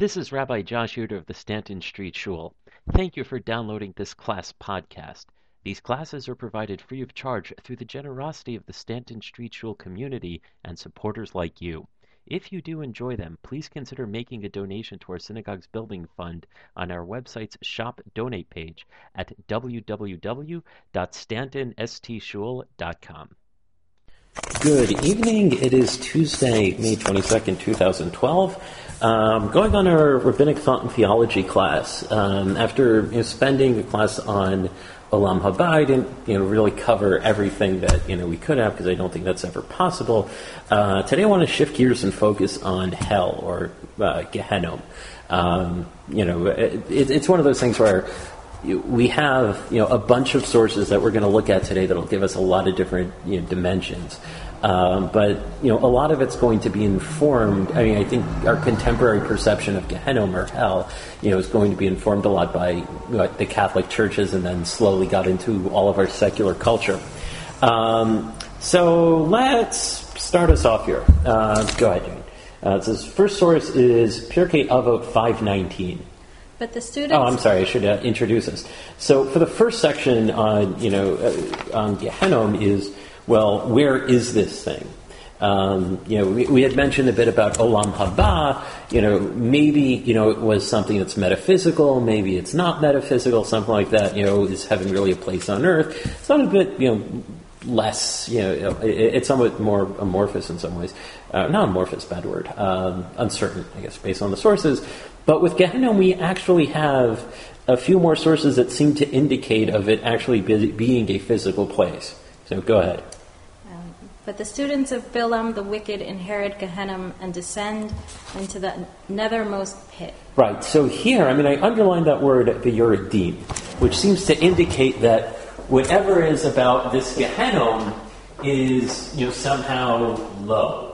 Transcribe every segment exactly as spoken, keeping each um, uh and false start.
This is Rabbi Josh Yoder of the Stanton Street Shul. Thank you for downloading this class podcast. These classes are provided free of charge through the generosity of the Stanton Street Shul community and supporters like you. If you do enjoy them, please consider making a donation to our synagogue's building fund on our website's Shop Donate page at w w w dot stanton s t shul dot com. Good evening. It is Tuesday, May twenty-second, twenty twelve. Um, going on our Rabbinic Thought and Theology class. Um, after you know, spending a class on Olam Haba, I didn't you know, really cover everything that you know we could have because I don't think that's ever possible. Uh, today I want to shift gears and focus on hell, or uh, Gehenom. Um, you know, it, it's one of those things where we have, you know, a bunch of sources that we're going to look at today that'll give us a lot of different, you know, dimensions. Um, but, you know, a lot of it's going to be informed. I mean, I think our contemporary perception of Gehenom or hell, you know, is going to be informed a lot by what the Catholic churches and then slowly got into all of our secular culture. Um, so let's start us off here. Uh, go ahead, Jane. Uh, it says, first source is Pirkei Avot five nineteen. But the students... Oh, I'm sorry. I should uh, introduce us. So for the first section on, you know, uh, on Gehenom is, well, where is this thing? Um, you know, we, we had mentioned a bit about Olam Haba. You know, maybe, you know, it was something that's metaphysical. Maybe it's not metaphysical, something like that. You know, is heaven really a place on earth? It's not a bit, you know, less, you know, it, it's somewhat more amorphous in some ways. Uh, not amorphous, bad word. Um, uncertain, I guess, based on the sources. But with Gehenom, we actually have a few more sources that seem to indicate of it actually be, being a physical place. So go ahead. Um, but the students of Bilam the wicked inherit Gehenom and descend into the nethermost pit. Right. So here, I mean, I underlined that word V'Yoredim, which seems to indicate that whatever is about this Gehenom is, you know, somehow low.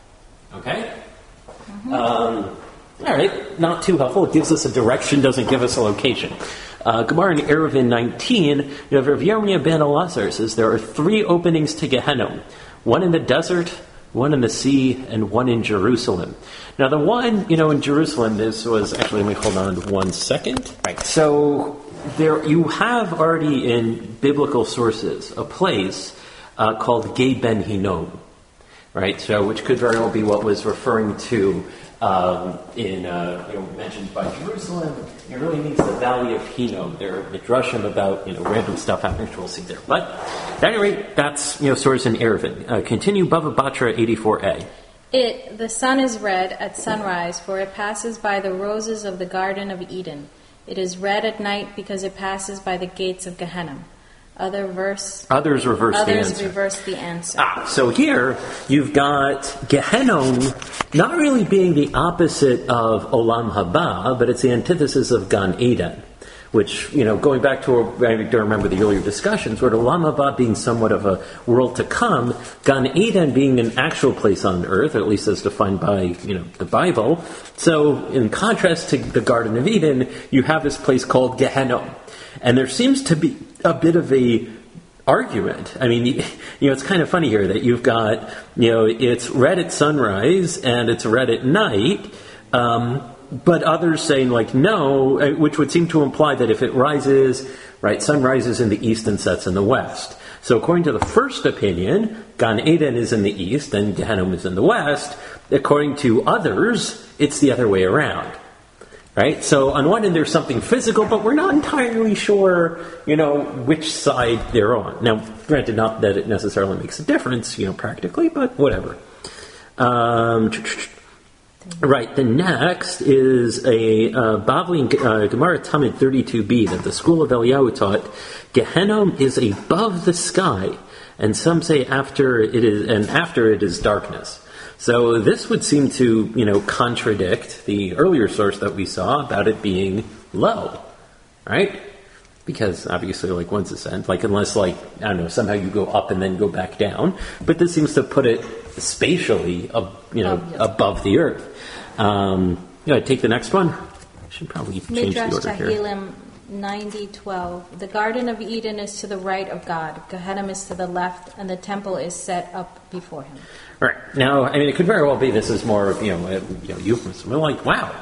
Okay? Mm-hmm. Um... All right, not too helpful. It gives us a direction, doesn't give us a location. Uh, Gemara in Eruvin nineteen, you have Rav Yirmiyah ben Elazar says there are three openings to Gehenom. One in the desert, one in the sea, and one in Jerusalem. Now the one, you know, in Jerusalem, this was, actually, let me hold on one second. Right, so there you have already in biblical sources a place uh, called Gei Ben Hinnom, right? So which could very well be what was referring to Um, in, uh, you know, mentioned by Jerusalem. It really means the Valley of Hinnom. There are midrashim about, you know, random stuff happening, which we'll see there. But, at any rate, that's, you know, source in Eruvin. Uh, continue, Bava Batra eighty-four A. It, the sun is red at sunrise, for it passes by the roses of the Garden of Eden. It is red at night because it passes by the gates of Gehenna. Other verse, others reverse others the answer. reverse the answer. Ah, so here you've got Gehenom not really being the opposite of Olam Haba, but it's the antithesis of Gan Eden, which, you know, going back to, I don't remember the earlier discussions, where Olam Haba being somewhat of a world to come, Gan Eden being an actual place on earth, or at least as defined by, you know, the Bible. So in contrast to the Garden of Eden, you have this place called Gehenom. And there seems to be a bit of a argument. I mean, you know, it's kind of funny here that you've got, you know, it's red at sunrise and it's red at night, um, but others saying like no, which would seem to imply that if it rises, right, sun rises in the east and sets in the west. So according to the first opinion, Gan Eden is in the east and Gehenom is in the west. According to others, it's the other way around. Right? So on one end there's something physical, but we're not entirely sure, you know, which side they're on. Now, granted, not that it necessarily makes a difference, you know, practically, but whatever. Um, right, the next is a uh, Bavli uh, Gemara Tamid thirty-two b that the school of Eliyahu taught. Gehenom is above the sky, and some say after it is, and after it is darkness. So this would seem to, you know, contradict the earlier source that we saw about it being low, right? Because obviously, like, once ascent, like, unless, like, I don't know, somehow you go up and then go back down. But this seems to put it spatially, uh, you know, oh, yes. above the earth. Um, you know, take the next one. I should probably change Midrash the order here. Tehillim ninety twelve. The Garden of Eden is to the right of God. Gehenna is to the left, and the temple is set up before him. Right. Now, I mean, it could very well be this is more of, you know, a, you know, euphemism. We're like, wow,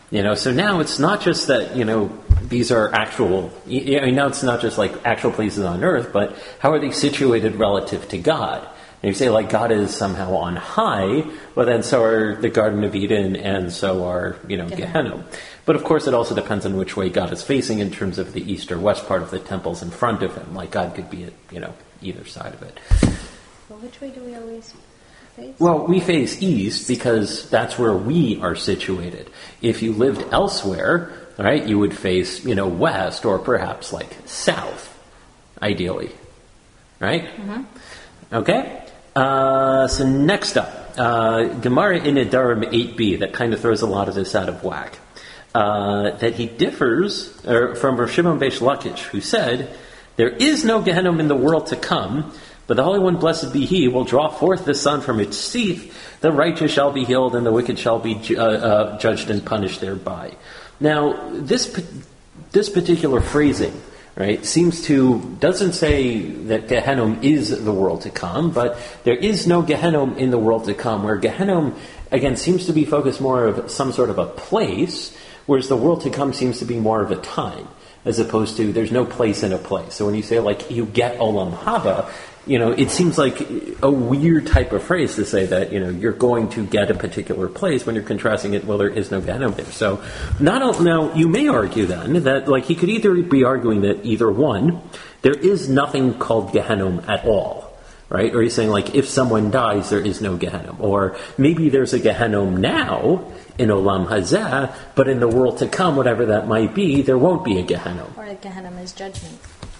You know, so now it's not just that, you know, these are actual, I mean, now it's not just like actual places on earth, but how are they situated relative to God? And you say, like, God is somehow on high, well, then so are the Garden of Eden, and so are, you know, Gehenna. But of course, it also depends on which way God is facing in terms of the east or west part of the temples in front of him. Like, God could be at, you know, either side of it. Well, which way do we always face? Well, we face east because that's where we are situated. If you lived elsewhere, right, you would face, you know, west or perhaps, like, south, ideally. Right? Mm-hmm. Okay? Uh, so next up, uh, Gemara in Nedarim eight b, that kind of throws a lot of this out of whack. Uh, that he differs er, from Rav Shimon Beis Lakish, who said, there is no Gehenna in the world to come, but the Holy One, blessed be He, will draw forth the sun from its seat. The righteous shall be healed, and the wicked shall be ju- uh, uh, judged and punished thereby. Now, this this particular phrasing, right, seems to, doesn't say that Gehenna is the world to come, but there is no Gehenna in the world to come, where Gehenna, again, seems to be focused more of some sort of a place, whereas the world to come seems to be more of a time, as opposed to there's no place in a place. So when you say, like, you get Olam Haba, you know, it seems like a weird type of phrase to say that, you know, you're going to get a particular place when you're contrasting it, well, there is no Gehenna there. So, not now, you may argue then that, like, he could either be arguing that either one, there is nothing called Gehenna at all, right? Or he's saying, like, if someone dies, there is no Gehenna. Or maybe there's a Gehenna now in Olam Hazeh, but in the world to come, whatever that might be, there won't be a Gehenna. Or a Gehenna is judgment.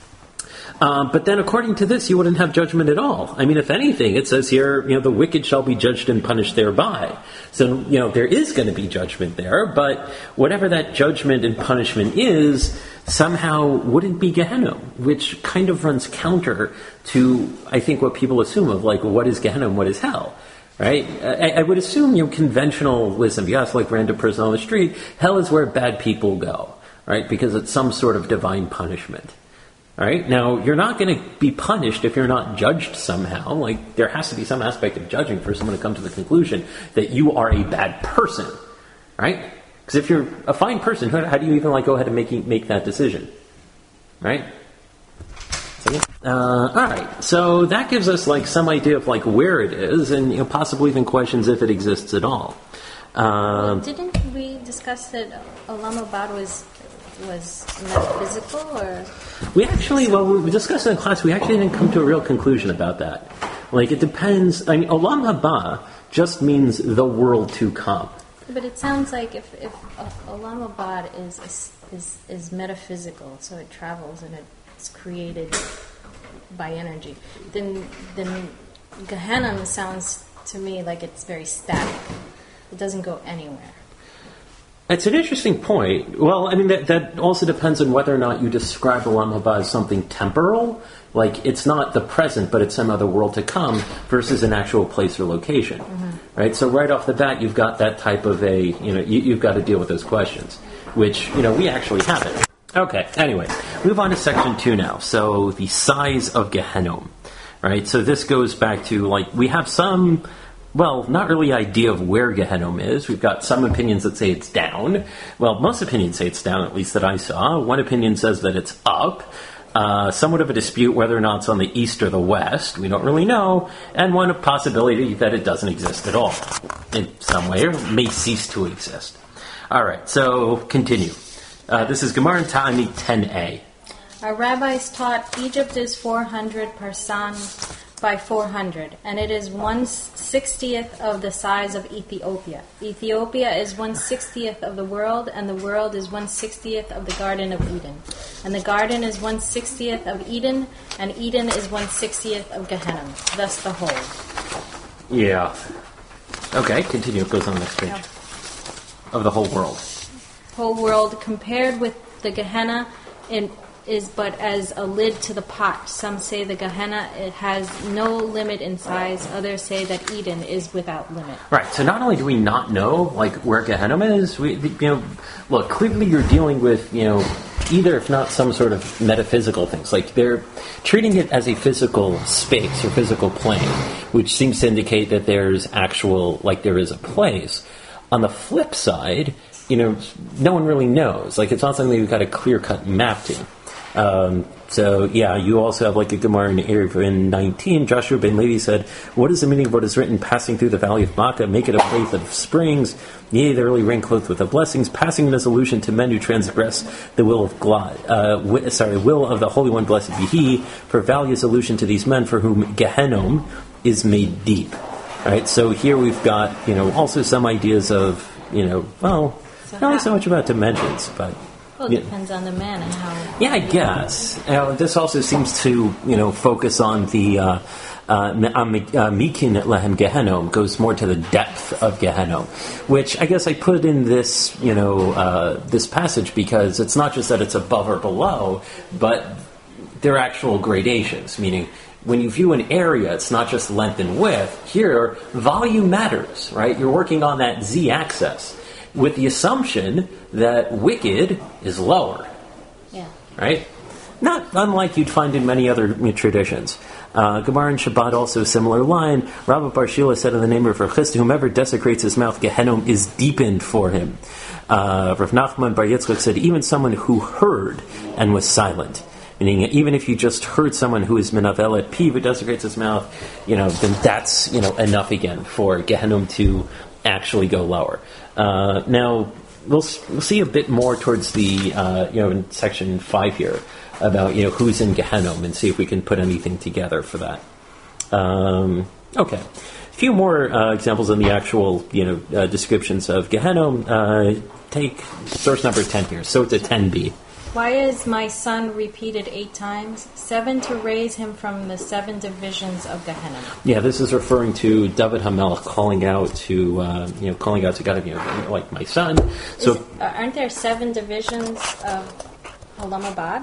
Um, but then, according to this, you wouldn't have judgment at all. I mean, if anything, it says here, you know, the wicked shall be judged and punished thereby. So, you know, there is going to be judgment there, but whatever that judgment and punishment is, somehow wouldn't be Gehenna, which kind of runs counter to, I think, what people assume of, like, what is Gehenna and what is hell, right? I, I would assume, you know, conventional wisdom, if you ask, like, random person on the street, hell is where bad people go, right? Because it's some sort of divine punishment. All right? Now, you're not going to be punished if you're not judged somehow. Like, there has to be some aspect of judging for someone to come to the conclusion that you are a bad person, right? Because if you're a fine person, how do you even, like, go ahead and make make that decision, right? So, yeah. uh, all right. So that gives us, like, some idea of, like, where it is, and, you know, possibly even questions if it exists at all. Um, Didn't we discuss that Olam Abad was was metaphysical, or? We actually, well, we discussed in class, we actually didn't come to a real conclusion about that. Like, it depends. I mean, Olam Haba just means the world to come. But it sounds like if, if uh, Olam Abad is, is is is metaphysical, so it travels and it's created by energy, then then Gehenna sounds to me like it's very static. It doesn't go anywhere. It's an interesting point. Well, I mean, that, that also depends on whether or not you describe Olam Haba as something temporal, like it's not the present, but it's some other world to come, versus an actual place or location, mm-hmm. right? So right off the bat, you've got that type of a, you know, you, you've got to deal with those questions, which, you know, we actually haven't. Okay, anyway, move on to section two now. So the size of Gehenna, right? So this goes back to, like, we have some... Well, not really idea of where Gehenna is. We've got some opinions that say it's down. Well, most opinions say it's down, at least that I saw. One opinion says that it's up. Uh, somewhat of a dispute whether or not it's on the east or the west. We don't really know. And one possibility that it doesn't exist at all in some way, or may cease to exist. All right, so continue. Uh, this is Gemara in Ta'anit ten a. Our rabbis taught Egypt is four hundred parsan by four hundred, and it is one sixtieth of the size of Ethiopia. Ethiopia is one sixtieth of the world, and the world is one sixtieth of the Garden of Eden. And the garden is one sixtieth of Eden, and Eden is one sixtieth of Gehenna. Thus the whole. Yeah. Okay, continue. It goes on the next page. Yeah. Of the whole world. Whole world compared with the Gehenna in is but as a lid to the pot. Some say the Gehenna, it has no limit in size. Others say that Eden is without limit. Right. So not only do we not know, like, where Gehenna is, we, you know, look, clearly you're dealing with, you know, either, if not some sort of metaphysical things. Like, they're treating it as a physical space or physical plane, which seems to indicate that there's actual, like, there is a place. On the flip side, you know, no one really knows. Like, it's not something you've got a clear-cut map to. Um, so, yeah, you also have, like, a Gemara in Eruvin nineteen. Joshua ben Levi said, what is the meaning of what is written, passing through the valley of Makkah, make it a place of springs, yea, the early rain clothed with the blessings, passing the solution to men who transgress the will of God, uh, wi- sorry, will of the Holy One, blessed be He, for valley is solution to these men for whom Gehenom is made deep. All right, so here we've got, you know, also some ideas of, you know, well, So not how- so much about dimensions, but... Well, it yeah. depends on the man and how. Yeah, I guess. Uh, this also seems to, you know, focus on the uh, uh, Mikin Lehem Gehenom, goes more to the depth of Gehenom, which I guess I put in this, you know, uh, this passage because it's not just that it's above or below, but there are actual gradations, meaning when you view an area, it's not just length and width. Here, volume matters, right? You're working on that z-axis with the assumption that wicked is lower. Yeah. Right? Not unlike you'd find in many other you know, traditions. Uh, Gemara and Shabbat also a similar line. Rabbi Bar Shila said in the name of Rav Chisda, whomever desecrates his mouth, Gehenom is deepened for him. Uh, Rav Nachman Bar Yitzchak said, even someone who heard and was silent. Meaning, even if you just heard someone who is minavelet piv, who desecrates his mouth, you know, then that's, you know, enough again for Gehenom to actually go lower. Uh, now, we'll, we'll see a bit more towards the, uh, you know, in section five here about, you know, who's in Gehenom and see if we can put anything together for that. Um, okay. A few more uh, examples in the actual, you know, uh, descriptions of Gehenom. Uh, take source number ten here. So it's a ten b. Why is my son repeated eight times? Seven to raise him from the seven divisions of Gehenna. Yeah, this is referring to David HaMelech calling out to, uh, you know, calling out to God, you know, like my son. So, is, uh, aren't there seven divisions of Olam Haba?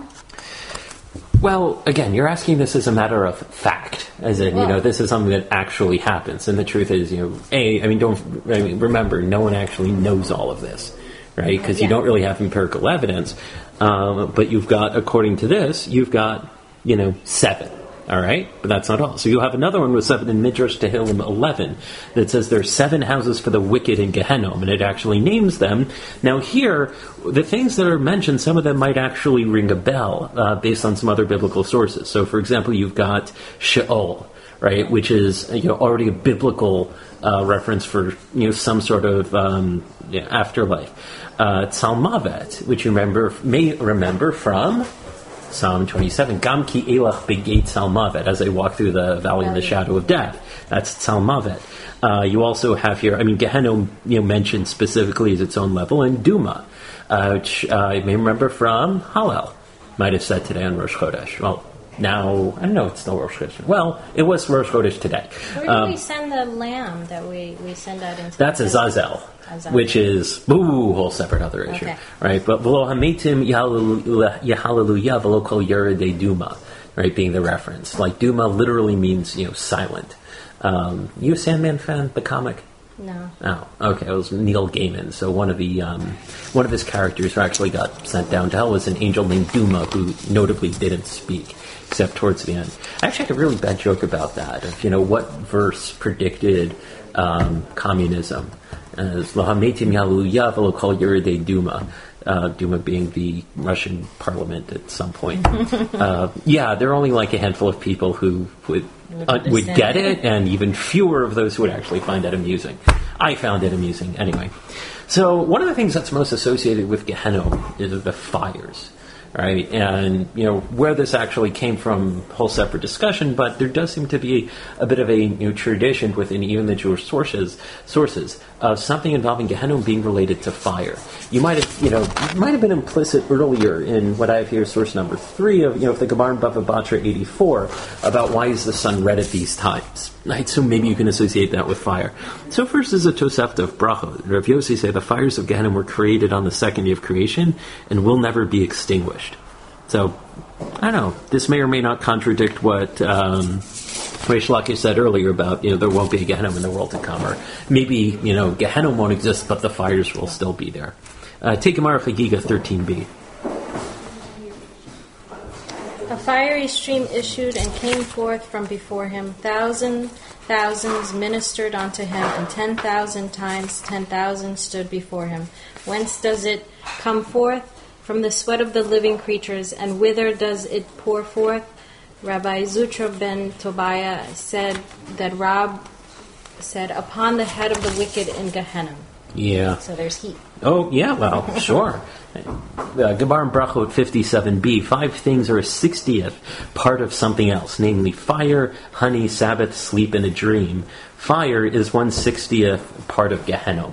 Well, again, you're asking this as a matter of fact, as in, well, you know, this is something that actually happens. And the truth is, you know, A, I mean, don't, I mean, remember, no one actually knows all of this, right? Because yeah. you don't really have empirical evidence. Um, but you've got, according to this, you've got, you know, seven. All right? But that's not all. So you'll have another one with seven in Midrash Tehillim eleven that says there's seven houses for the wicked in Gehenom, and it actually names them. Now here, the things that are mentioned, some of them might actually ring a bell uh, based on some other biblical sources. So, for example, you've got Sheol, right, which is, you know, already a biblical uh, reference for, you know, some sort of um, yeah, afterlife. Uh, Tzalmavet, which you remember may remember from Psalm twenty-seven, Gam ki elach begeit Tzalmavet, as I walk through the valley of the shadow of death. That's Tzalmavet. Uh, you also have here, I mean, Gehenom, you know, mentioned specifically as its own level, and Duma, uh, which uh, you may remember from Hallel. Might have said today on Rosh Chodesh. Well, now, I don't know, it's still Rosh Chodesh. Well, it was Rosh Chodesh today. Where do um, we send the lamb that we, we send out into That's the Azazel, Azazel, which is, ooh, whole separate other issue. Okay. Right? But v'lo hametim yahallelujah v'lo kol yeredei Duma, right, being the reference. Like, Duma literally means, you know, silent. Um, you a Sandman fan, the comic? No. Oh, okay. It was Neil Gaiman. So one of the um, one of his characters who actually got sent down to hell was an angel named Duma, who notably didn't speak except towards the end. I actually had a really bad joke about that. Of, you know, what verse predicted um, communism? As Lahametim Yaluya v'lo kol yeredei Duma. Uh, Duma being the Russian parliament at some point. uh, yeah, there are only like a handful of people who would uh, would get it, and even fewer of those who would actually find it amusing. I found it amusing anyway. So one of the things that's most associated with Gehenom is the fires. Right, and you know where this actually came from, whole separate discussion. But there does seem to be a bit of a you know, tradition within even the Jewish sources sources of something involving Gehenom being related to fire. You might have you know it might have been implicit earlier in what I have here, source number three of you know the Gemara Bava Batra eighty-four about why is the sun red at these times. Right, so maybe you can associate that with fire. So first is a Tosefta of Brachot. Rav Yossi say the fires of Gehenom were created on the second day of creation and will never be extinguished. So, I don't know, this may or may not contradict what um, Reish Lakish said earlier about, you know, there won't be a Gehenom in the world to come, or maybe, you know, Gehenom won't exist, but the fires will still be there. Uh, take Gemara Chagiga thirteen b. A fiery stream issued and came forth from before him. Thousand thousands ministered unto him, and ten thousand times ten thousand stood before him. Whence does it come forth? From the sweat of the living creatures. And whither does it pour forth? Rabbi Zutra ben Tobiah said that Rab said, upon the head of the wicked in Gehenna. Yeah. So there's heat. Oh, yeah, well, sure. Uh, Gemara in Brachot fifty-seven b, five things are a sixtieth part of something else, namely fire, honey, Sabbath, sleep, and a dream. Fire is one sixtieth part of Gehenna.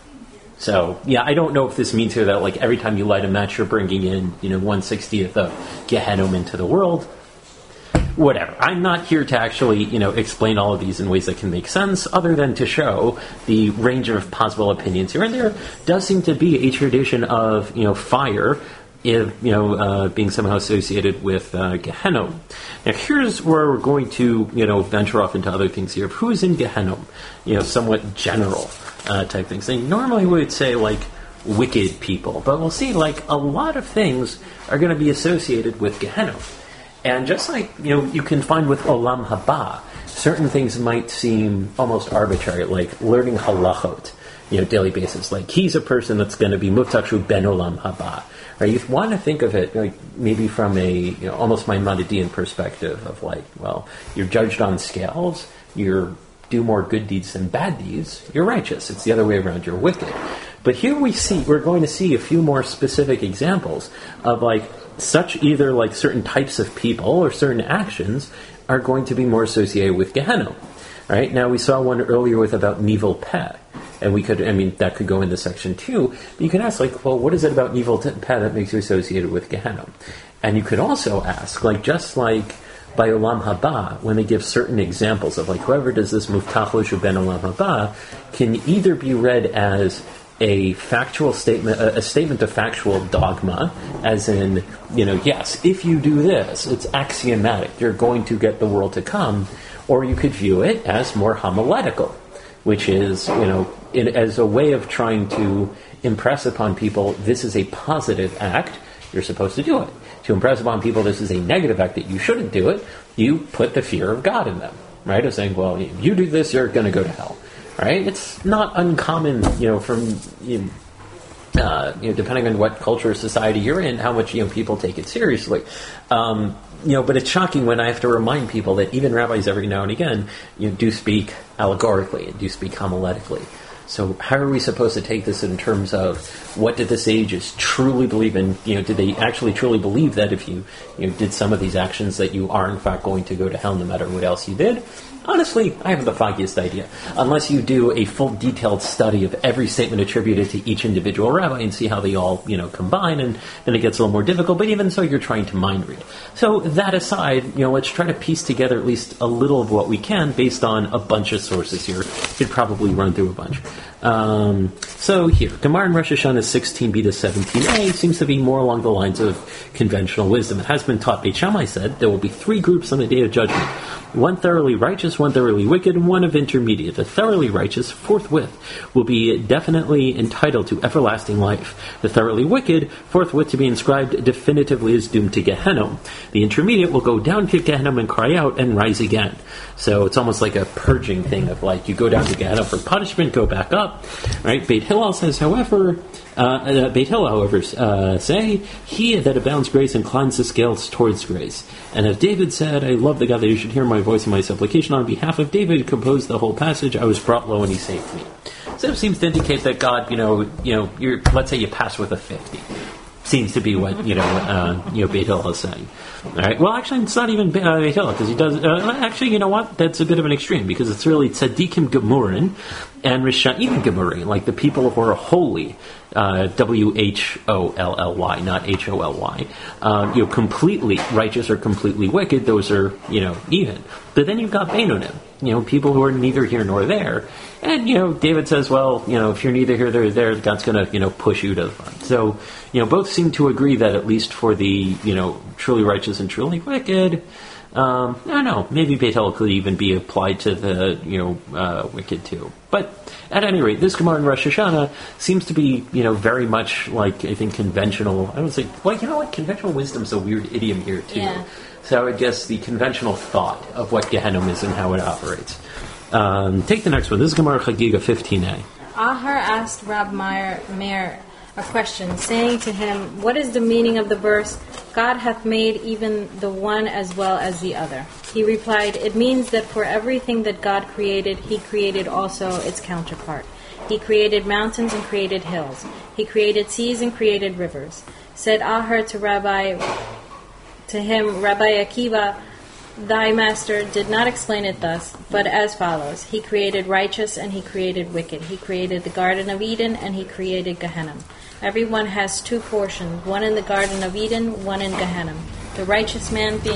So, yeah, I don't know if this means here that, like, every time you light a match, you're bringing in, you know, one sixtieth of Gehenna into the world. Whatever. I'm not here to actually, you know, explain all of these in ways that can make sense, other than to show the range of possible opinions here. And there does seem to be a tradition of, you know, fire, if, you know, uh, being somehow associated with uh, Gehenna. Now, here's where we're going to, you know, venture off into other things here. Who's in Gehenna? You know, somewhat general uh, type things. And normally we would say, like, wicked people. But we'll see, like, a lot of things are going to be associated with Gehenna. And just like, you know, you can find with Olam Haba, certain things might seem almost arbitrary, like learning halachot, you know, daily basis. Like, he's a person that's going to be muftakshu ben Olam Haba. Right? You want to think of it, like, maybe from a, you know, almost Maimonidean perspective of, like, well, you're judged on scales, you're do more good deeds than bad deeds, you're righteous. It's the other way around, you're wicked. But here we see, we're going to see a few more specific examples of, like, such either like certain types of people or certain actions are going to be more associated with Gehenna. Right? Now we saw one earlier with about Nivel Peh, and we could, I mean, that could go into section two, but you can ask, like, well, what is it about Nivel Peh that makes you associated with Gehenna? And you could also ask, like, just like by Olam Haba, when they give certain examples of, like, whoever does this Muftach Lo Ben Olam Haba can either be read as a factual statement, a, a statement of factual dogma, as in, you know, yes, if you do this, it's axiomatic, you're going to get the world to come, or you could view it as more homiletical, which is, you know, in, as a way of trying to impress upon people, this is a positive act, you're supposed to do it. To impress upon people, this is a negative act, that you shouldn't do it, you put the fear of God in them, right? Of saying, well, if you do this, you're going to go to hell. Right? It's not uncommon, you know, from, you know, uh, you know, depending on what culture or society you're in, how much, you know, people take it seriously. Um, you know, but it's shocking when I have to remind people that even rabbis every now and again, you know, do speak allegorically and do speak homiletically. So how are we supposed to take this in terms of what did the sages truly believe in? You know, did they actually truly believe that if you, you know, did some of these actions that you are in fact going to go to hell no matter what else you did? Honestly, I haven't the foggiest idea. Unless you do a full detailed study of every statement attributed to each individual rabbi and see how they all, you know, combine, and then it gets a little more difficult, but even so, you're trying to mind read. So that aside, you know, let's try to piece together at least a little of what we can based on a bunch of sources here. Could probably run through a bunch. Um, so here, Gemara in Rosh Hashanah sixteen b to seventeen a seems to be more along the lines of conventional wisdom. It has been taught, Beit Shammai said, there will be three groups on the day of judgment. One thoroughly righteous, one thoroughly wicked, and one of intermediate. The thoroughly righteous, forthwith, will be definitely entitled to everlasting life. The thoroughly wicked, forthwith to be inscribed definitively as doomed to Gehenna. The intermediate will go down to Gehenna and cry out and rise again. So it's almost like a purging thing of, like, you go down to Gehenna for punishment, go back up. Right? Beit Hillel says, however, uh, uh, Beit Hillel, however, uh, say, he that abounds grace inclines the scales towards grace. And if David said, I love the God that you should hear my voice and my supplication on behalf of David, composed the whole passage, I was brought low and he saved me. So it seems to indicate that God, you know, you know, you're, let's say you pass with a fifty. Seems to be what, you know, uh, you know, Beit Hillel is saying. All right. Well, actually, it's not even uh, Beit Hillel, because he does. Uh, actually, you know what? That's a bit of an extreme, because it's really tzaddikim gemurin and risha'im gemurin, like the people who are holy, uh, W H O L L Y, not H O L Y. Um, you know, completely righteous or completely wicked. Those are, you know, even. But then you've got Beinonim, you know, people who are neither here nor there. And, you know, David says, well, you know, if you're neither here nor there, God's going to, you know, push you to the front. So, you know, both seem to agree that at least for the, you know, truly righteous and truly wicked, Um, I don't know. Maybe Beit Hillel could even be applied to the, you know, uh, wicked too. But at any rate, this Gemara in Rosh Hashanah seems to be, you know, very much like, I think, conventional. I would say, well, you know what? Conventional wisdom's a weird idiom here too. Yeah. So I would guess the conventional thought of what Gehenim is and how it operates. Um, take the next one. This is Gemara Chagiga fifteen a. Ahar asked Rab Meir, Meir a question, saying to him, "What is the meaning of the verse, God hath made even the one as well as the other?" He replied, "It means that for everything that God created, He created also its counterpart. He created mountains and created hills. He created seas and created rivers." Said Ahar to Rabbi, to him, Rabbi Akiva, "Thy master did not explain it thus, but as follows. He created righteous and He created wicked. He created the Garden of Eden and He created Gehenna. Everyone has two portions, one in the Garden of Eden, one in Gehenna. The righteous man, being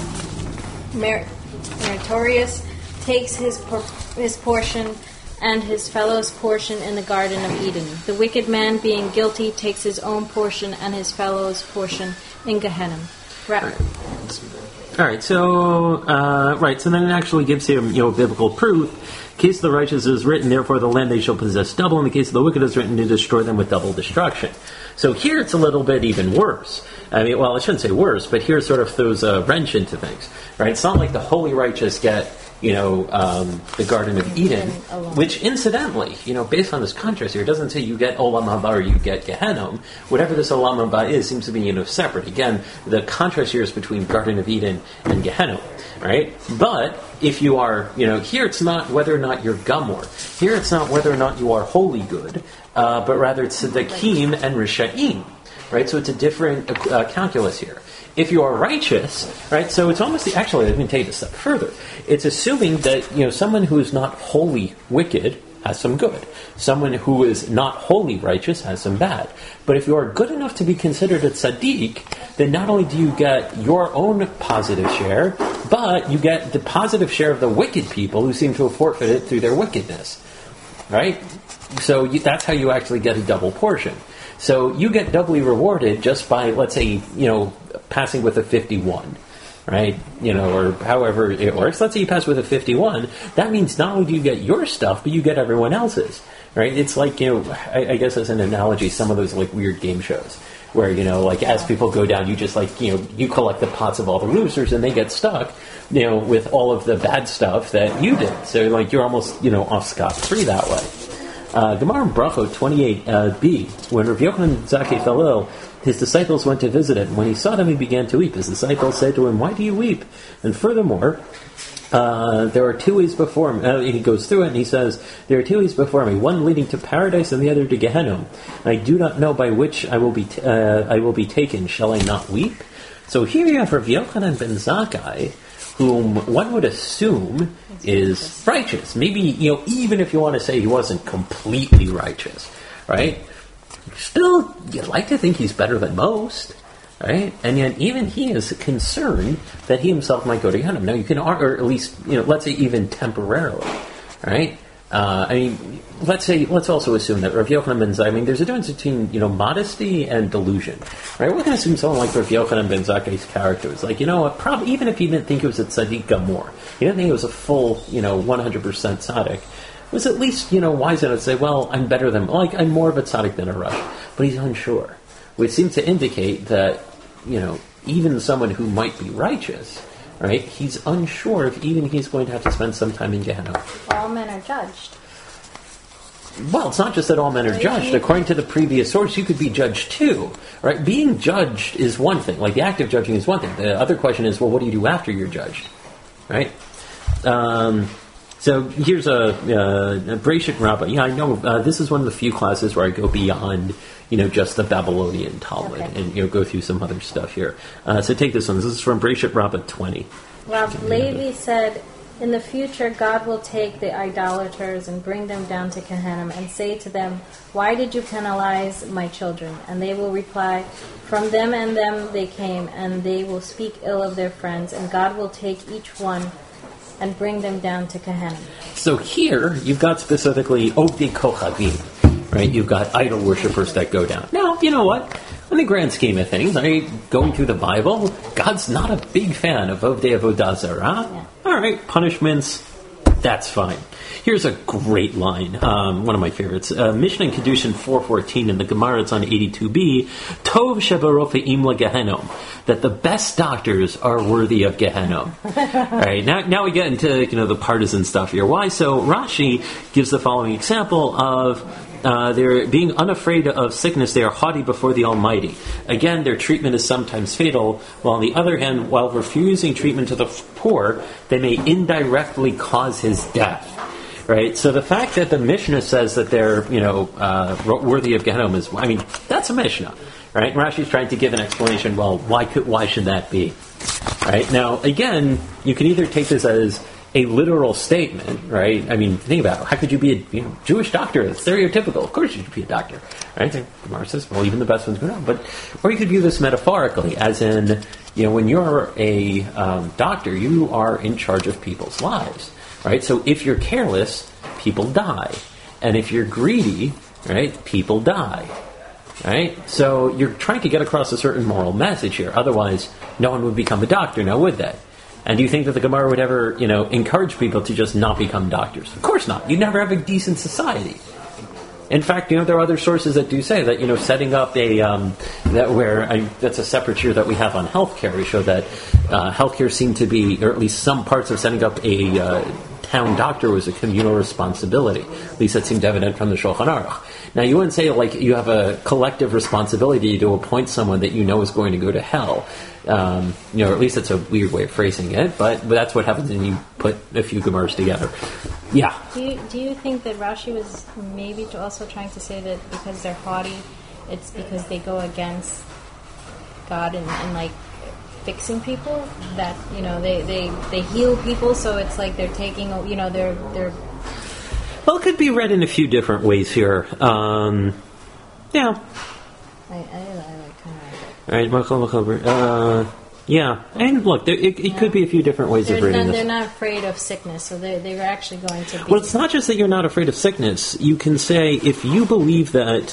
mer- meritorious, takes his por- his portion and his fellow's portion in the Garden of Eden. The wicked man, being guilty, takes his own portion and his fellow's portion in Gehenna." Ra- All right, so uh, right, so then it actually gives him, you know, biblical proof. In case of the righteous is written, therefore the land they shall possess double. In the case of the wicked is written, to destroy them with double destruction. So here it's a little bit even worse. I mean, well, I shouldn't say worse, but here sort of throws a wrench into things, right? It's not like the holy righteous get, you know, um, the Garden of Eden, which incidentally, you know, based on this contrast here, it doesn't say you get Olam Haba or you get Gehenna. Whatever this Olam Haba is seems to be, you know, separate. Again, the contrast here is between Garden of Eden and Gehenna, right? But if you are, you know, here it's not whether or not you're Gamor. Here it's not whether or not you are wholly good, uh, but rather it's Tzedakим and Risha'im, right? So it's a different uh, calculus here. If you are righteous, right, so it's almost the, actually, let me take it a step further. It's assuming that, you know, someone who is not wholly wicked has some good. Someone who is not wholly righteous has some bad. But if you are good enough to be considered a tzaddik, then not only do you get your own positive share, but you get the positive share of the wicked people who seem to have forfeited through their wickedness, right? So you, that's how you actually get a double portion. So you get doubly rewarded just by, let's say, you know, passing with a fifty-one, right? You know, or however it works. Let's say you pass with a fifty-one. That means not only do you get your stuff, but you get everyone else's, right? It's like, you know, I, I guess as an analogy, some of those like weird game shows where, you know, like as people go down, you just like, you know, you collect the pots of all the losers and they get stuck, you know, with all of the bad stuff that you did. So like you're almost, you know, off scot-free that way. Uh, Gemara in Brachot twenty-eight uh, b. When Rav Yochanan Zakkai fell ill, his disciples went to visit him. When he saw them, he began to weep. His disciples said to him, "Why do you weep?" And furthermore, uh, there are two ways before him. Uh, he goes through it and he says, "There are two ways before me, one leading to paradise and the other to Gehenna. I do not know by which I will be t- uh, I will be taken. Shall I not weep?" So here you have Rav Yochanan ben Zakkai, whom one would assume is righteous. Maybe, you know, even if you want to say he wasn't completely righteous, right? Still, you'd like to think he's better than most, right? And yet even he is concerned that he himself might go to Gehenna. Now you can, or at least, you know, let's say even temporarily, right? Uh, I mean, let's say, let's also assume that Rav Yochanan ben Zakkai, I mean, there's a difference between, you know, modesty and delusion, right? We're going to assume someone like Rav Yochanan ben Zakkai's character is like, you know what, probably, even if he didn't think it was a tzaddik gamor, he didn't think it was a full, you know, one hundred percent tzaddik, was at least, you know, wise enough to say, well, I'm better than, like, I'm more of a tzaddik than a Rush, but he's unsure, which seems to indicate that, you know, even someone who might be righteous, right, he's unsure if even he's going to have to spend some time in Gehenna. All men are judged. Well, it's not just that all men are judged. According to the previous source, you could be judged too, right? Being judged is one thing. Like, the act of judging is one thing. The other question is, well, what do you do after you're judged, right? Um, so here's a, uh, a Breshit Rabbah. Yeah, I know uh, this is one of the few classes where I go beyond, you know, just the Babylonian Talmud, okay, and, you know, go through some other stuff here. Uh, so take this one. This is from Breshit Rabbah twenty. Rav Levi said, "In the future, God will take the idolaters and bring them down to Gehenna and say to them, 'Why did you penalize my children?' And they will reply, 'From them and them they came,' and they will speak ill of their friends, and God will take each one and bring them down to Gehenna." So here, you've got specifically Ovdei Kochavim, right? You've got idol worshippers that go down. Now, you know what? in the grand scheme of things, right, going through the Bible, God's not a big fan of Ovdei Avodah Zarah. Yeah. All right, punishments, that's fine. Here's a great line, um, one of my favorites. Uh, Mishnah in Kedushin four fourteen in the Gemara, it's on eighty-two b, Tov shebarofe'im legehenom, that the best doctors are worthy of Gehenom. All right, now, now we get into you know the partisan stuff here. Why? So Rashi gives the following example of Uh, they're being unafraid of sickness. They are haughty before the Almighty. Again, their treatment is sometimes fatal, while on the other hand, while refusing treatment to the poor, they may indirectly cause his death. Right? So the fact that the Mishnah says that they're, you know, uh, worthy of Gehenom is, I mean, that's a Mishnah. Right? And Rashi's trying to give an explanation, well, why could, why should that be? Right? Now, again, you can either take this as a literal statement, right? I mean, think about it. How could you be a you know, Jewish doctor? It's stereotypical. Of course you should be a doctor, right? The Gemara says, well, even the best ones go down. But, or you could view this metaphorically, as in, you know, when you're a um, doctor, you are in charge of people's lives, right? So if you're careless, people die. And if you're greedy, right, people die, right? So you're trying to get across a certain moral message here. Otherwise, no one would become a doctor, now would they? And do you think that the Gemara would ever, you know, encourage people to just not become doctors? Of course not. You'd never have a decent society. In fact, you know, there are other sources that do say that, you know, setting up a, um, that where, I, that's a separate year that we have on healthcare. We show that uh, healthcare seemed to be, or at least some parts of setting up a uh, town doctor was a communal responsibility. At least that seemed evident from the Shulchan Aruch. Now, you wouldn't say, like, you have a collective responsibility to appoint someone that you know is going to go to hell. Um, you know, or at least that's a weird way of phrasing it, but, but that's what happens when you put a few Gemaras together. Yeah. Do you, do you think that Rashi was maybe to also trying to say that because they're haughty, it's because they go against God and, and like, fixing people? That, you know, they, they, they heal people, so it's like they're taking, you know, they're... they're Well, it could be read in a few different ways here. Um, yeah. I, I, I like kind of... All right, uh, yeah, and look, there, it, it yeah. could be a few different ways they're of reading not, this. They're not afraid of sickness, so they they were actually going to be... Well, it's not just that you're not afraid of sickness. You can say, if you believe that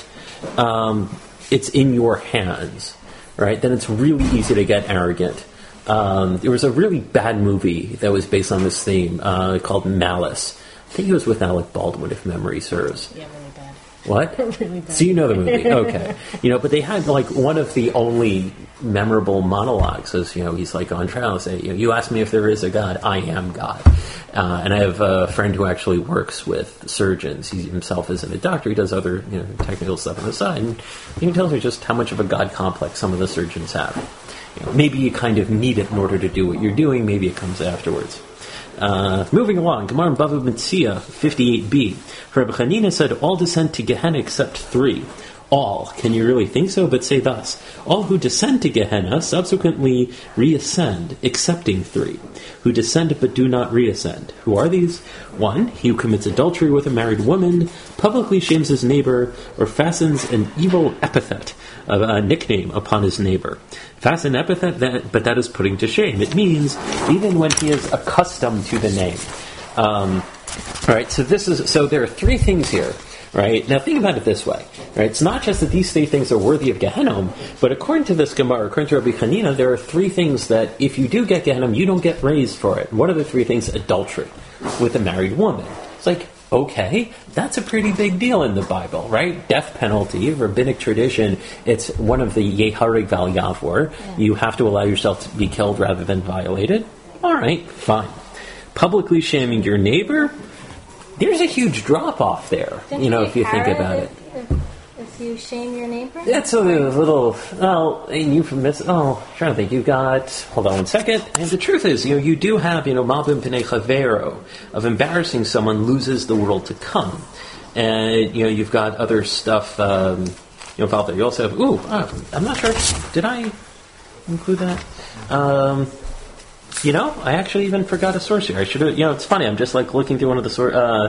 um, it's in your hands, right, then it's really easy to get arrogant. Um, there was a really bad movie that was based on this theme uh, called Malice. I think it was with Alec Baldwin, if memory serves. Yeah, really bad. What? Really bad. So you know the movie. Okay. You know, but they had, like, one of the only memorable monologues is, you know, he's, like, on trial and say, you know, you ask me if there is a God, I am God. Uh, and I have a friend who actually works with surgeons. He himself isn't a doctor. He does other, you know, technical stuff on the side. And he tells me just how much of a God complex some of the surgeons have. You know, maybe you kind of need it in order to do what you're doing. Maybe it comes afterwards. Uh, moving along, Gemara Bava Metzia fifty-eight b. Rabbi Chanina said, all descend to Gehenna except three. All. Can you really think so? But say thus. All who descend to Gehenna subsequently reascend, excepting three. Who descend but do not reascend. Who are these? One, he who commits adultery with a married woman, publicly shames his neighbor, or fastens an evil epithet, a nickname, upon his neighbor. Fasten epithet, that, but that is putting to shame. It means even when he is accustomed to the name. Um, all right, so this is so there are three things here. Right? Now think about it this way. Right? It's not just that these three things are worthy of Gehenom, but according to this Gemara, according to Rabbi Chanina, there are three things that if you do get Gehenom, you don't get raised for it. What are the three things? Adultery with a married woman. It's like, okay, that's a pretty big deal in the Bible, right? Death penalty, rabbinic tradition, it's one of the Yeharig Val Yavor. Yeah. You have to allow yourself to be killed rather than violated. All right, fine. Publicly shaming your neighbor, there's a huge drop-off there, Didn't you know, if you think about if, it. If, if you shame your neighbor? That's a little, well, and you from this, oh, I'm trying to think, you've got, hold on one second, and the truth is, you know, you do have, you know, Malbim Pnei Chavero, of embarrassing someone loses the world to come. And, you know, you've got other stuff, um, you know, about there. You also have, ooh, uh, I'm not sure, did I include that? Um... You know, I actually even forgot a source here. I should have, you know, it's funny. I'm just like looking through one of the source. Uh,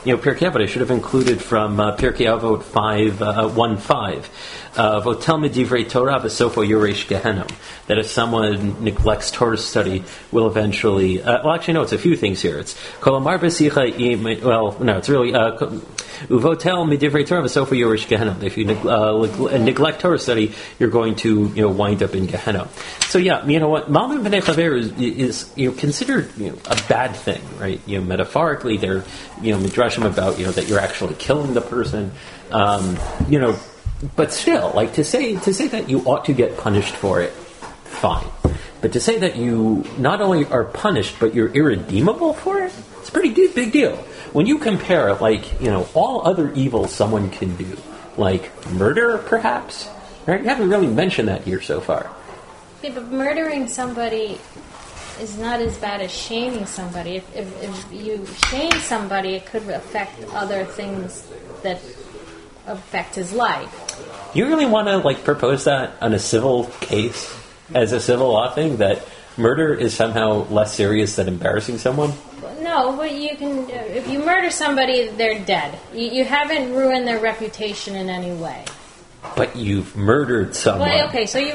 you know, Pirkei Avot, I should have included from uh, Pirkei Avot five uh, one five. Votel medivrei Torah v'sofo yoresh gehenom. That if someone neglects Torah study, will eventually. Uh, well, actually, no. It's a few things here. It's kolamar b'sicha. Well, no. It's really uvotel medivrei Torah v'sofo yoresh gehenom. If you uh, neglect Torah study, you're going to, you know, wind up in Gehenna. So yeah, you know what? Malbim b'nei chaver is, is you know, considered, you know, a bad thing, right? You know, metaphorically, they're, you know, midrashim about, you know, that you're actually killing the person. Um, you know. But still, like to say to say that you ought to get punished for it, fine. But to say that you not only are punished, but you're irredeemable for it, it's a pretty deep, big deal. When you compare, like, you know, all other evils someone can do, like murder, perhaps, right? You haven't really mentioned that here so far. Yeah, but murdering somebody is not as bad as shaming somebody. If, if, if you shame somebody, it could affect other things that affect his life. You really want to, like, propose that on a civil case as a civil law thing, that murder is somehow less serious than embarrassing someone? No, but you can. If you murder somebody, they're dead. You, you haven't ruined their reputation in any way. But you've murdered someone. Well, okay, so you.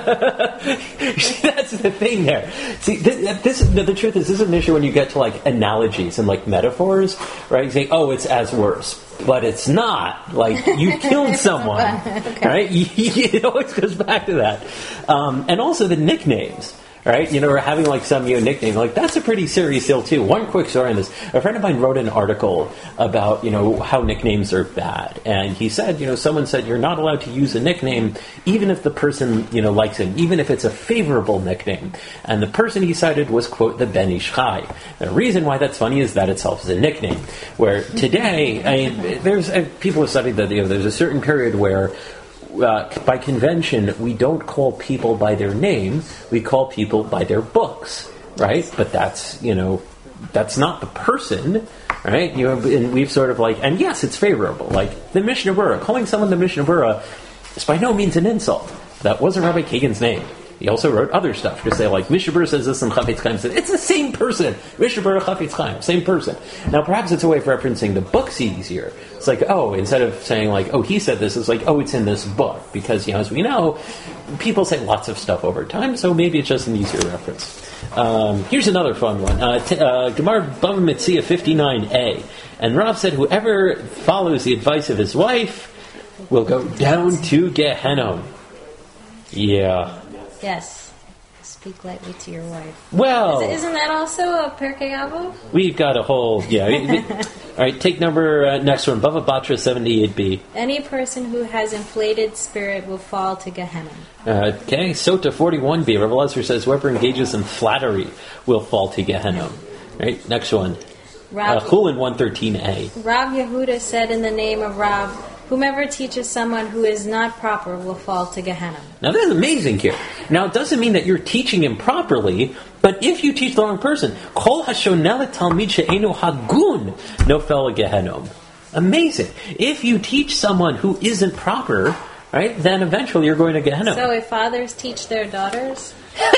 That's the thing there. See, this, this the, the truth is, this is an issue when you get to, like, analogies and, like, metaphors, right? You say, oh, it's as worse. But it's not. Like, you killed someone, okay. Right? It always goes back to that. Um, and also the nicknames. Right? You know, we're having like some you know, nickname. Like, that's a pretty serious deal, too. One quick story on this. A friend of mine wrote an article about, you know, how nicknames are bad. And he said, you know, someone said you're not allowed to use a nickname even if the person, you know, likes it, even if it's a favorable nickname. And the person he cited was, quote, the Ben Ish Chai. The reason why that's funny is that itself is a nickname. Where today, I mean, there's, uh, people have studied that, you know, there's a certain period where Uh, by convention, we don't call people by their name, we call people by their books, right? But that's, you know, that's not the person, right? You know, and we've sort of like, and yes, it's favorable. Like, the Mishnah Berurah, calling someone the Mishnah Berurah is by no means an insult. That wasn't Rabbi Kagan's name. He also wrote other stuff to say, like, Mishnah Berurah says this and Chafetz Chaim says, it's the same person. Mishnah Berurah, Chafetz Chaim, same person. Now, perhaps it's a way of referencing the books easier. It's like, oh, instead of saying, like, oh, he said this, it's like, oh, it's in this book. Because, you know, as we know, people say lots of stuff over time, so maybe it's just an easier reference. Um, here's another fun one. Uh, t- uh, Gemara Bava Metzia fifty-nine A. And Rav said, whoever follows the advice of his wife will go down to Gehenna. Yeah. Yes. Speak lightly to your wife. Well, Is, isn't that also a Pirkei Avot? We've got a whole, yeah. All right, take number, uh, next one, Bava Batra seventy-eight B. Any person who has inflated spirit will fall to Gehenna. Uh, okay, Sota forty-one B. Rav Elazar says, whoever engages in flattery will fall to Gehenna. Right, next one. Rav, uh, Chulin one thirteen A. Rav Yehuda said in the name of Rav, whomever teaches someone who is not proper will fall to Gehenna. Now, that's amazing here. Now, it doesn't mean that you're teaching him properly, but if you teach the wrong person, Kol hashonel talmid she'enu hagun nofel Gehenom. Amazing. If you teach someone who isn't proper, right, then eventually you're going to Gehenna. So if fathers teach their daughters?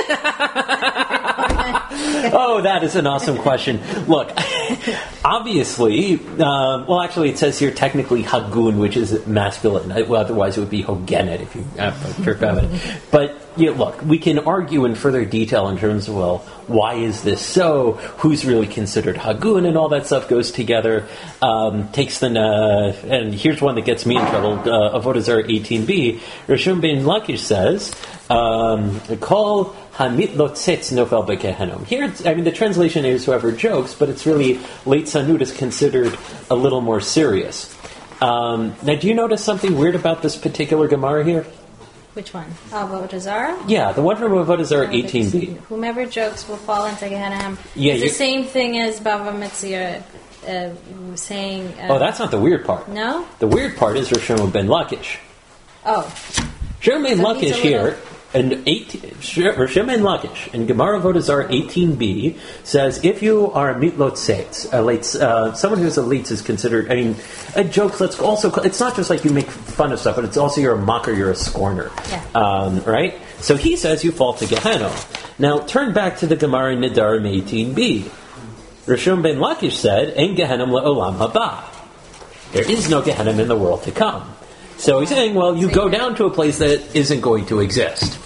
Oh, that is an awesome question. Look, obviously, uh, well, actually, it says here technically hagun, which is masculine. Well, otherwise, it would be hogenet if you have it. But yeah, look, we can argue in further detail in terms of, well, why is this so? Who's really considered hagun, and all that stuff goes together. Um, takes the uh, and here's one that gets me in trouble. Uh, Avodah Zarah eighteen B. Rishon ben Lakish says, um, "Call hamit lotzitz nofel begehenom." Here, I mean, the translation is whoever jokes, but it's really leitzanut is considered a little more serious. Um, now, do you notice something weird about this particular Gemara here? Which one? Avodah Zarah? Yeah, the one from Avodah Zarah eighteen B. Whomever jokes will fall into Gehenna. Yeah, it's the same thing as Bava Metzia uh, saying... Uh, oh, that's not the weird part. No? The weird part is Rishon ben Lakish. Oh. Rishon ben so Lakish here... And Rishon ben Lakish in Gemara Avodah Zarah eighteen B says, if you are a mitlot seitz, a late, uh, someone who's a leitz is considered, I mean, a joke, let's also, it's not just like you make fun of stuff, but it's also you're a mocker, you're a scorner. Yeah. Um, right? So he says you fall to Gehenna. Now, turn back to the Gemara Nedarim eighteen B. Rishon ben Lakish said, "Ein Gehenim le'olam haba." There is no Gehenim in the world to come. So he's saying, well, you go down to a place that isn't going to exist.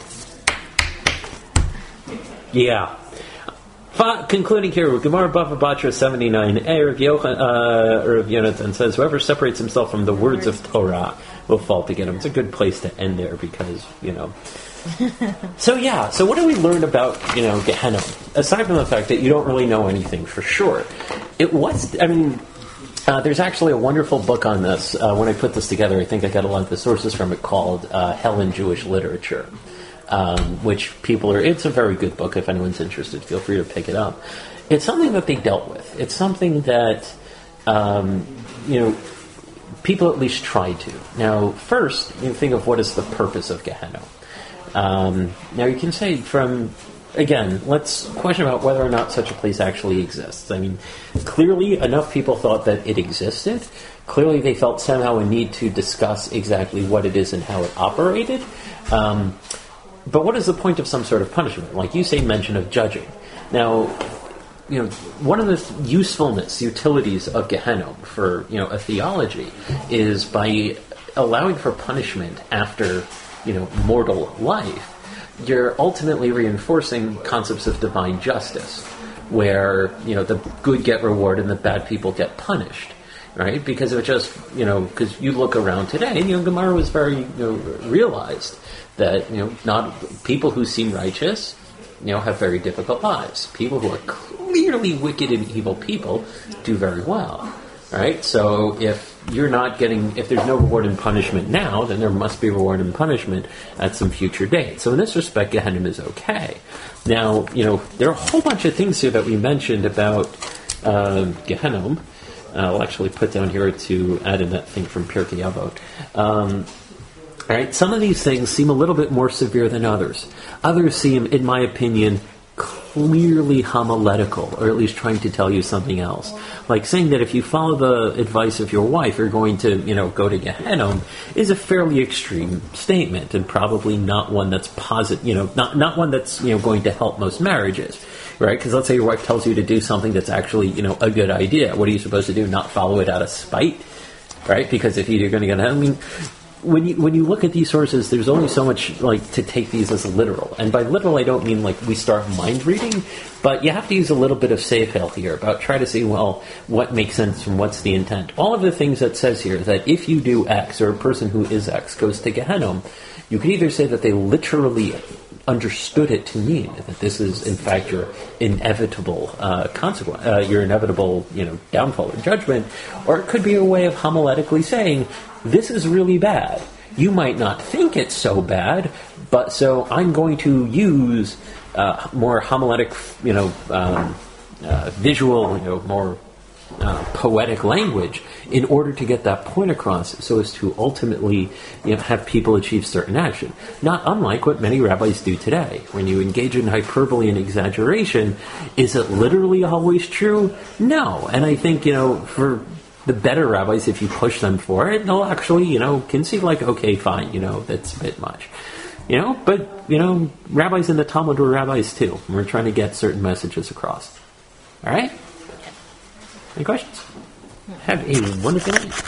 Yeah. Concluding here with Gemara Bava Batra seventy-nine a, Rav Yonatan says, whoever separates himself from the words of Torah will fall to get him. It's a good place to end there because, you know. So yeah, so what do we learn about, you know, Gehenna? Aside from the fact that you don't really know anything for sure. It was, I mean, uh, there's actually a wonderful book on this. Uh, when I put this together, I think I got a lot of the sources from it called uh, Hell in Jewish Literature. Um, which people are, it's a very good book. If anyone's interested, feel free to pick it up. It's something that they dealt with. It's something that, um, you know, people at least try to. Now, first, you think of what is the purpose of Gehenna. Um, now, you can say from, again, let's question about whether or not such a place actually exists. I mean, clearly enough people thought that it existed. Clearly they felt somehow a need to discuss exactly what it is and how it operated. Um, But what is the point of some sort of punishment? Like you say, mention of judging. Now, you know, one of the usefulness, utilities of Gehenna for, you know, a theology is by allowing for punishment after, you know, mortal life, you're ultimately reinforcing concepts of divine justice, where, you know, the good get rewarded and the bad people get punished. Right? Because it just, you know, because you look around today, you know, Gemara was very, you know, realized that, you know, not people who seem righteous, you know, have very difficult lives. People who are clearly wicked and evil people do very well. Right? So if you're not getting, if there's no reward and punishment now, then there must be reward and punishment at some future date. So in this respect, Gehenna is okay. Now, you know, there are a whole bunch of things here that we mentioned about uh, Gehenna. I'll actually put down here to add in that thing from Pirkei Avot. Um, all right, some of these things seem a little bit more severe than others. Others seem, in my opinion, clearly homiletical, or at least trying to tell you something else. Like saying that if you follow the advice of your wife, you're going to, you know, go to Gehenna is a fairly extreme statement, and probably not one that's positive, you know, not not one that's, you know, going to help most marriages. Right? Because let's say your wife tells you to do something that's actually, you know, a good idea. What are you supposed to do? Not follow it out of spite? Right? Because if you're going to get, I mean, when you when you look at these sources, there's only so much, like, to take these as literal. And by literal, I don't mean, like, we start mind reading, but you have to use a little bit of seichel here about try to see, well, what makes sense and what's the intent. All of the things that says here, that if you do X, or a person who is X goes to Gehenna, you could either say that they literally understood it to mean that this is, in fact, your inevitable uh, consequence, uh, your inevitable, you know, downfall or judgment, or it could be a way of homiletically saying, this is really bad. You might not think it's so bad, but so I'm going to use uh, more homiletic, you know, um, uh, visual, you know, more uh, poetic language in order to get that point across, so as to ultimately, you know, have people achieve certain action. Not unlike what many rabbis do today. When you engage in hyperbole and exaggeration, is it literally always true? No. And I think, you know, for the better rabbis, if you push them for it, they'll actually, you know, can see like, okay, fine, you know, that's a bit much. You know, but, you know, rabbis in the Talmud were rabbis too. We're trying to get certain messages across. All right? Any questions? Have a wonderful night.